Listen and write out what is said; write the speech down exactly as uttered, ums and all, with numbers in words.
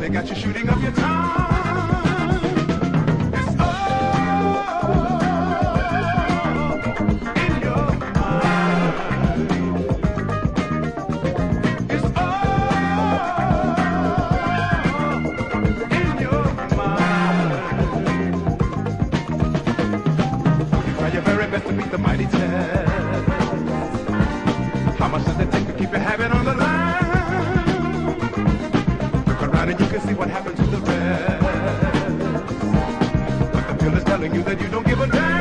they got you shooting up your tongue. It's all in your mind. It's all in your mind. You try your very best to beat the mighty test. How much does it take to keep your habit on the line? Look around and you can see what happened to the rest. But the pill is telling you that you don't give a damn.